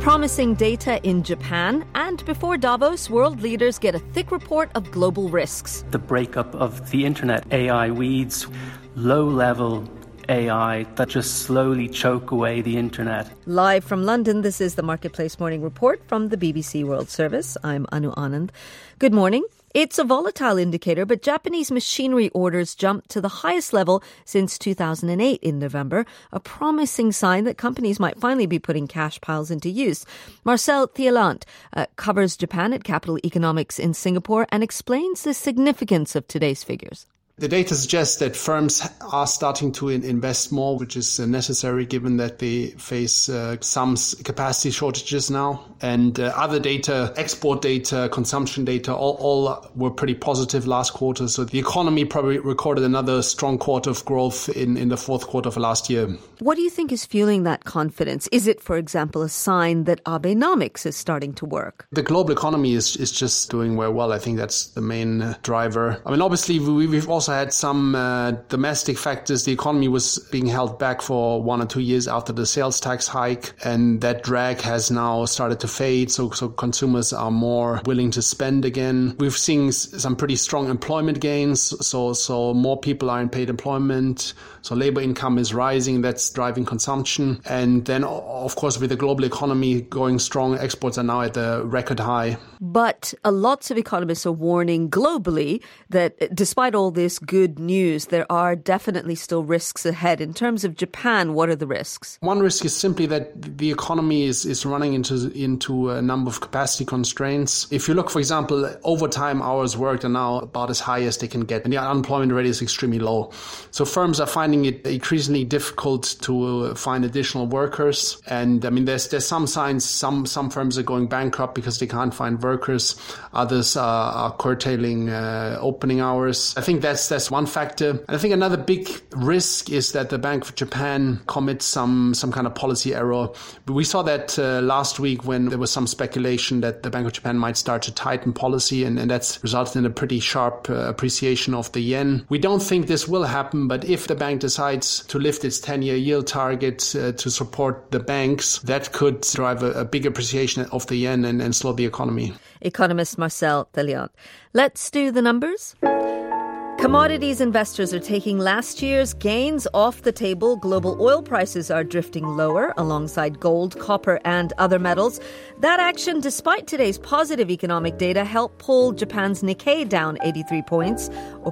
Promising data in Japan, and before Davos, world leaders get a thick report of global risks. The breakup of the internet, AI weeds, low-level AI that just slowly choke away the internet. Live from London, this is the Marketplace Morning Report from the BBC World Service. I'm Anu Anand. Good morning. It's a volatile indicator, but Japanese machinery orders jumped to the highest level since 2008 in November, a promising sign that companies might finally be putting cash piles into use. Marcel Thiellant covers Japan at Capital Economics in Singapore and explains the significance of today's figures. The data suggests that firms are starting to invest more, which is necessary given that they face some capacity shortages now. And other data, export data, consumption data, all were pretty positive last quarter. So the economy probably recorded another strong quarter of growth in the fourth quarter of last year. What do you think is fueling that confidence? Is it, for example, a sign that Abenomics is starting to work? The global economy is just doing very well. I think that's the main driver. I mean, obviously, we've also had some domestic factors. The economy was being held back for 1 or 2 years after the sales tax hike, and that drag has now started to fade, so consumers are more willing to spend again. We've seen some pretty strong employment gains, so more people are in paid employment, so labor income is rising, that's driving consumption. And then, of course, with the global economy going strong, exports are now at the record high. But lots of economists are warning globally that despite all this good news, there are definitely still risks ahead. In terms of Japan, what are the risks? One risk is simply that the economy is running into a number of capacity constraints. If you look, for example, overtime hours worked are now about as high as they can get, and the unemployment rate is extremely low. So firms are finding it increasingly difficult to find additional workers. And I mean, there's some signs, some firms are going bankrupt because they can't find workers. Others are curtailing opening hours. I think that's one factor. And I think another big risk is that the Bank of Japan commits some kind of policy error. But we saw that last week when there was some speculation that the Bank of Japan might start to tighten policy, and that's resulted in a pretty sharp appreciation of the yen. We don't think this will happen, but if the bank decides to lift its 10-year yield target to support the banks, that could drive a big appreciation of the yen and slow the economy. Economist Marcel Thiellant. Let's do the numbers. Commodities investors are taking last year's gains off the table. Global oil prices are drifting lower alongside gold, copper, and other metals. That action, despite today's positive economic data, helped pull Japan's Nikkei down 83 points, or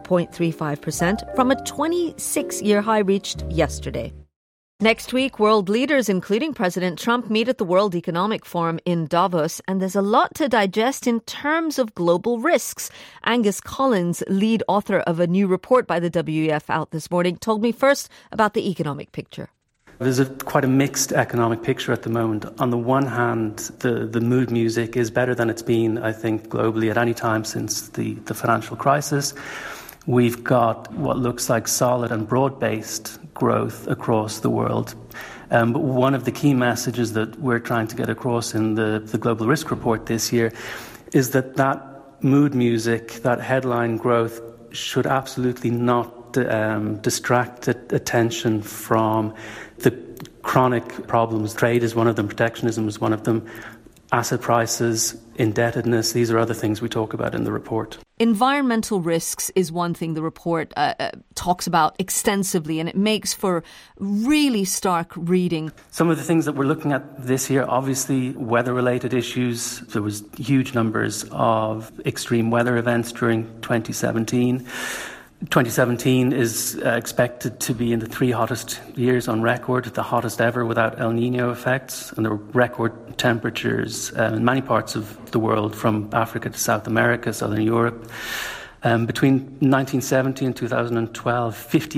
0.35%, from a 26-year high reached yesterday. Next week, world leaders, including President Trump, meet at the World Economic Forum in Davos, and there's a lot to digest in terms of global risks. Angus Collins, lead author of a new report by the WEF out this morning, told me first about the economic picture. There's quite a mixed economic picture at the moment. On the one hand, the mood music is better than it's been, I think, globally at any time since the financial crisis. We've got what looks like solid and broad-based growth across the world. But one of the key messages that we're trying to get across in the Global Risk Report this year is that mood music, that headline growth, should absolutely not distract attention from the chronic problems. Trade is one of them, protectionism is one of them, asset prices, indebtedness, these are other things we talk about in the report. Environmental risks is one thing the report talks about extensively, and it makes for really stark reading. Some of the things that we're looking at this year, obviously weather-related issues. There was huge numbers of extreme weather events during 2017. 2017 is expected to be in the 3 hottest years on record, the hottest ever without El Nino effects, and there were record temperatures in many parts of the world, from Africa to South America, Southern Europe. Between 1970 and 2012,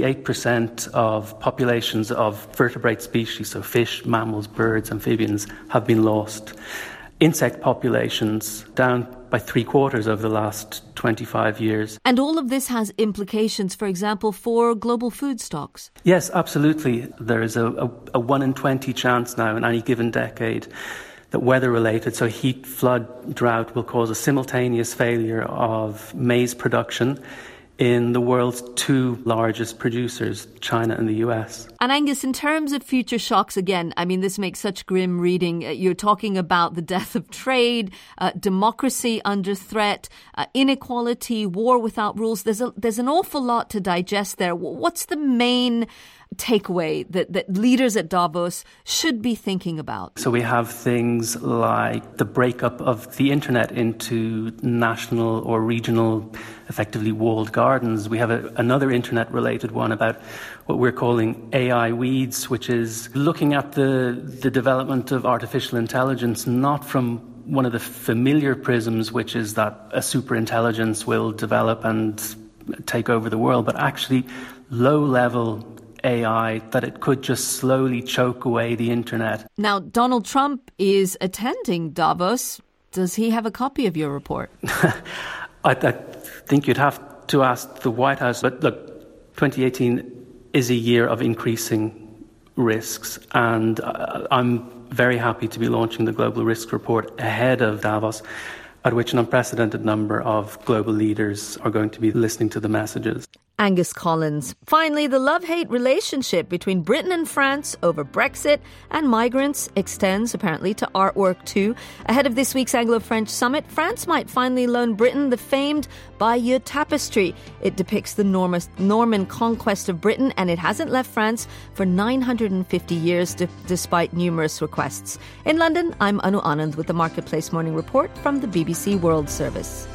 58% of populations of vertebrate species, so fish, mammals, birds, amphibians, have been lost. Insect populations down by 3/4 over the last 25 years. And all of this has implications, for example, for global food stocks. Yes, absolutely. There is a 1 in 20 chance now in any given decade that weather-related, so heat, flood, drought, will cause a simultaneous failure of maize production in the world's two largest producers, China and the US. And Angus, in terms of future shocks, again, I mean, this makes such grim reading. You're talking about the death of trade, democracy under threat, inequality, war without rules. There's an awful lot to digest there. What's the main takeaway that leaders at Davos should be thinking about? So we have things like the breakup of the internet into national or regional, effectively walled gardens. We have another internet-related one about what we're calling AI weeds, which is looking at the development of artificial intelligence not from one of the familiar prisms, which is that a superintelligence will develop and take over the world, but actually low-level AI, that it could just slowly choke away the internet. Now, Donald Trump is attending Davos. Does he have a copy of your report? I think you'd have to ask the White House. But look, 2018 is a year of increasing risks, and I'm very happy to be launching the Global Risk Report ahead of Davos, at which an unprecedented number of global leaders are going to be listening to the messages. Angus Collins. Finally, the love-hate relationship between Britain and France over Brexit and migrants extends apparently to artwork too. Ahead of this week's Anglo-French summit, France might finally loan Britain the famed Bayeux Tapestry. It depicts the Norman conquest of Britain, and it hasn't left France for 950 years despite numerous requests. In London, I'm Anu Anand with the Marketplace Morning Report from the BBC World Service.